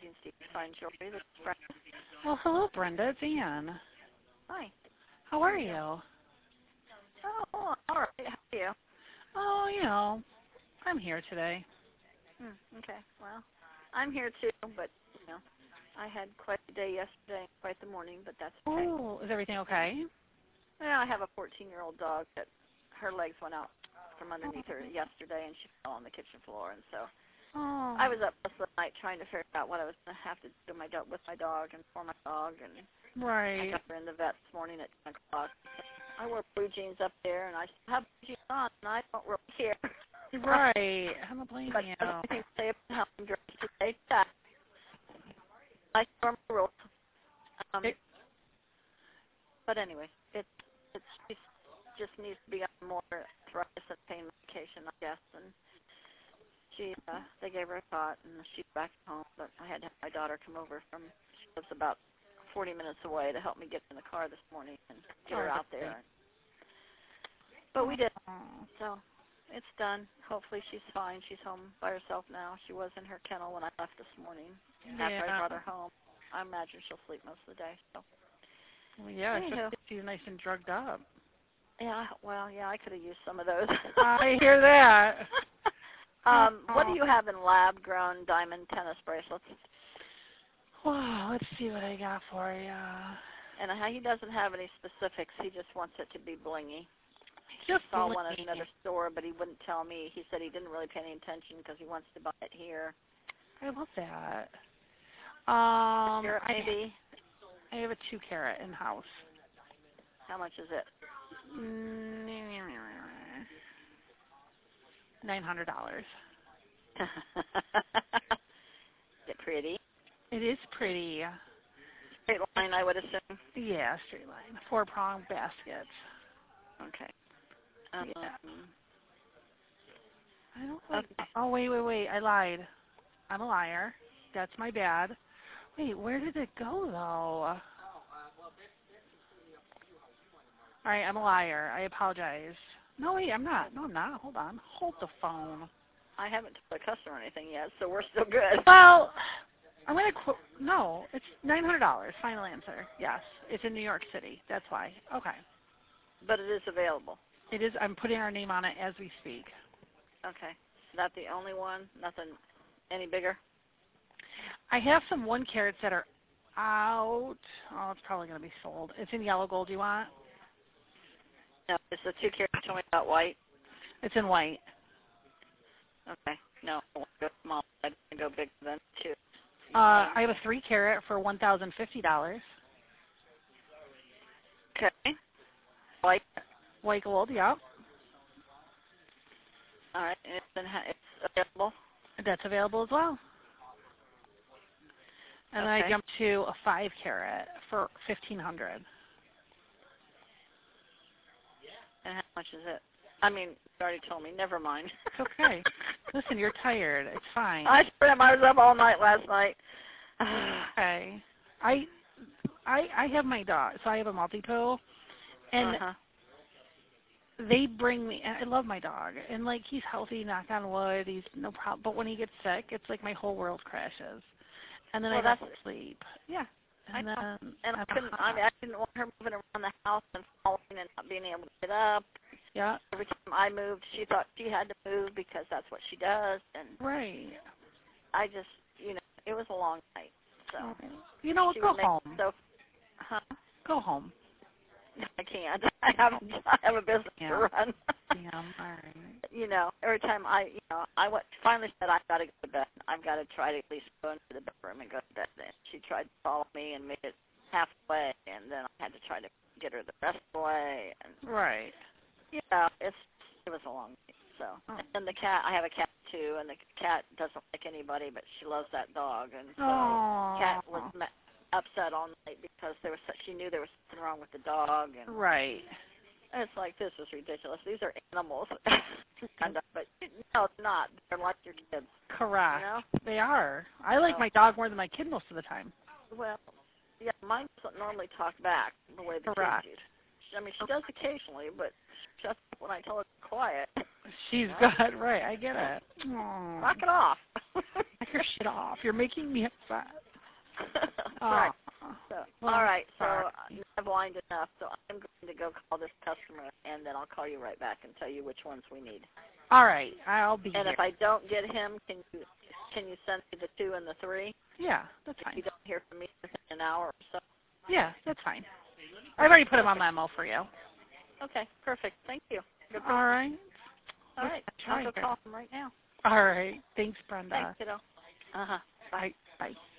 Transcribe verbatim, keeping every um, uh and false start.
Eugene Steve Fine Jewelry. This is Brenda. Well, hello, Brenda. It's Ann. Hi. How are you? Oh, all right. How are you? Oh, you know, I'm here today. Hmm, okay. Well, I'm here too, but you know, I had quite a day yesterday, quite the morning, but that's okay. Oh, is everything okay? Well, I have a fourteen-year-old dog that her legs went out from underneath her yesterday, and she fell on the kitchen floor, and so Oh. I was up most of the night trying to figure out what I was going to have to do my do- with my dog and for my dog, and Right. I got her in the vet this morning at ten o'clock. I wore blue jeans up there, and I still have blue jeans on, and I don't really care. Right. I'm not blaming But you. anything to say about how I'm dressed today? Yeah. I form rules. Um, It, but anyway, it it she just needs to be on more arthritis and pain medication, I guess. And she uh, they gave her a shot, and she's back home. But I had to have my daughter come over from. She lives about forty minutes away to help me get in the car this morning and get her oh, out there. But we did. So it's done. Hopefully she's fine. She's home by herself now. She was in her kennel when I left this morning. After yeah. I brought her home, I imagine she'll sleep most of the day. So Well, yeah, anywho. she's nice and drugged up. Yeah, well, yeah, I could have used some of those. I hear that. um, what do you have in lab-grown diamond tennis bracelets? Wow, let's see what I got for you. And how he doesn't have any specifics. He just wants it to be blingy. Just I saw blingy. one at another store, but he wouldn't tell me. He said he didn't really pay any attention because he wants to buy it here. I love that. Um, Here, I, maybe. I have a two carat in house. How much is it? Nine hundred dollars. Is it pretty? It is pretty. Straight line, I would assume. Yeah, straight line. Four prong basket. Okay. Um, Yeah. I don't like. Okay. Oh wait, wait, wait! I lied. I'm a liar. That's my bad. Wait, where did it go though? All right, I'm a liar. I apologize. No, wait, I'm not. No, I'm not. Hold on. Hold the phone. I haven't told the customer anything yet, so we're still good. Well, I'm gonna quote. No, it's nine hundred dollars. Final answer. Yes, it's in New York City. That's why. Okay. But it is available. It is. I'm putting our name on it as we speak. Okay. Is that the only one? Nothing any bigger? I have some one carats that are out. Oh, it's probably gonna be sold. It's in yellow gold. You want? No, it's the two carat. Tell me about white. It's in white. Okay. No, I want to go small. I can go bigger than two. Uh, I have a three carat for one thousand fifty dollars. Okay. White. White gold. Yep. All right. And it's, been ha- it's available. That's available as well. And then I Okay. jumped to a five carat for fifteen hundred. And how much is it? I mean, you already told me. Never mind. It's okay. Listen, you're tired. It's fine. I swear I was up all night last night. Okay. I I I have my dog, so I have a multi-poo, and uh-huh. they bring me. And I love my dog, and like he's healthy, knock on wood. He's no problem. But when he gets sick, it's like my whole world crashes, and then Well, I have that's- to sleep. Yeah. I And know. then And I I'm couldn't. I, hot. mean, I didn't want her moving around the house and falling and not being able to get up. Yeah. Every time I moved, she thought she had to move because that's what she does, and Right. I just, you know, it was a long night. So You know what? she Go would make home. So, huh? Go home. I can't. I have I have a business Yeah. to run. Damn. All right. You know, every time I, you know, I went, finally said I've got to go to bed. I've got to try to at least go into the bedroom and go to bed. And she tried to follow me and made it halfway, and then I had to try to get her the rest of the way. And Right. you know, it's it was a long night. So, Oh. and the cat, I have a cat too, and the cat doesn't like anybody, but she loves that dog, and so Oh. the cat was me- upset all night because there was such, she knew there was something wrong with the dog, and Right. it's like, this is ridiculous. These are animals, kind of, but no, it's not. They're like your kids. Correct. You know? They are. I like So- my dog more than my kid most of the time. Well, yeah, mine doesn't normally talk back the way the Correct. kids do. I mean, she does occasionally, but she shuts up when I tell her to be quiet. She's Yeah. good. Right. I get it. Aw. Knock it off. your shit off. You're making me upset. Right. Oh. So, Well, all right. So sorry. I've whined enough. So I'm going to go call this customer, and then I'll call you right back and tell you which ones we need. All right. I'll be And here. if I don't get him, can you can you send me the two and the three? Yeah, that's If fine. you don't hear from me within an hour or so. Yeah, that's fine. I've already put him on memo for you. Okay. Perfect. Thank you. Good All right. All right. I'll go call him right now. All right. Thanks, Brenda. Thanks, kiddo. Uh huh. Bye. Bye. Bye.